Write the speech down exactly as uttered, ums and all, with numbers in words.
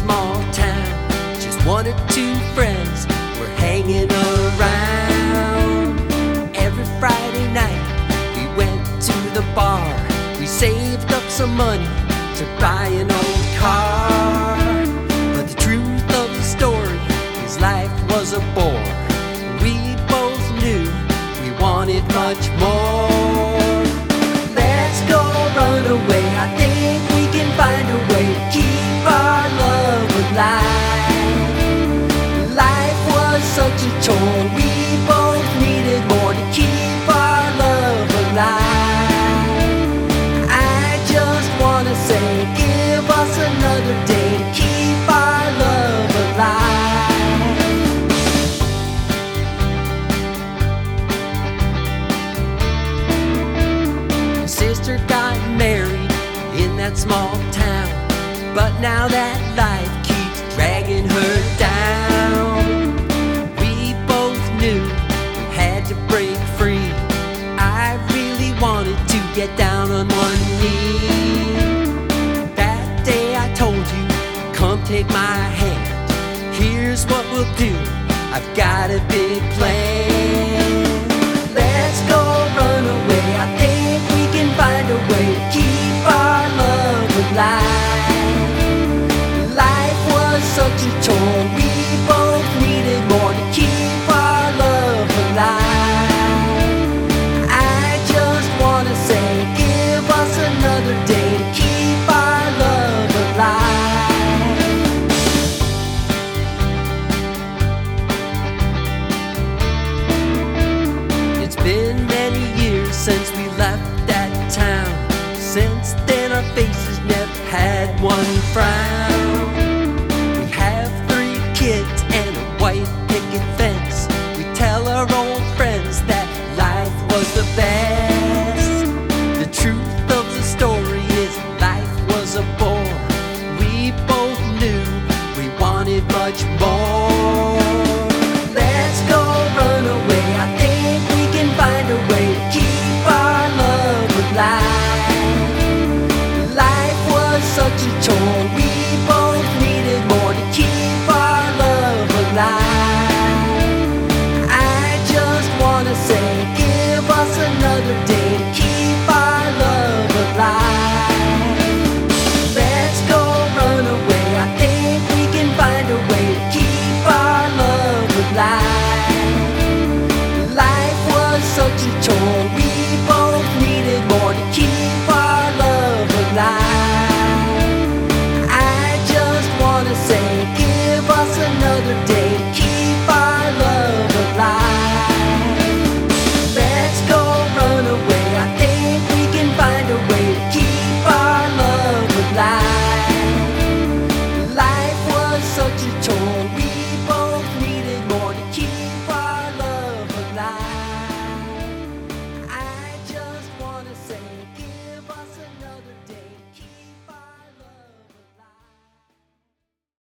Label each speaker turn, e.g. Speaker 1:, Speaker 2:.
Speaker 1: small town, just one or two friends were hanging around. Every Friday night we went to the bar. We saved up some money to buy an old car. But the truth of the story is life was a bore. We both knew we wanted much more. Let's go run away. I think we can find a way to keep our love alive. Life was such a chore. We both needed more to keep our love alive. I just wanna say, give us another day to keep our love alive. Sister got married in that small town, but now that life keeps dragging her down. We both knew we had to break free. I really wanted to get down on one knee. That day I told you, come take my hand. Here's what we'll do, I've got a big plan.